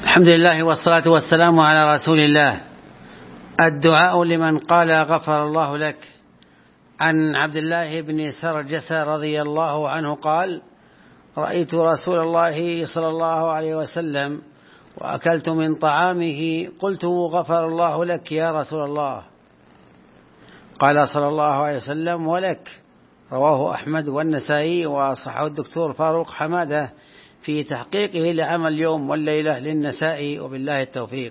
الحمد لله والصلاة والسلام على رسول الله. الدعاء لمن قال غفر الله لك. عن عبد الله بن سرجس رضي الله عنه قال: رأيت رسول الله صلى الله عليه وسلم وأكلت من طعامه، قلت: غفر الله لك يا رسول الله. قال صلى الله عليه وسلم: ولك. رواه أحمد والنسائي، وصححه الدكتور فاروق حمادة في تحقيقه لعمل اليوم والليلة للنسائي، وبالله التوفيق.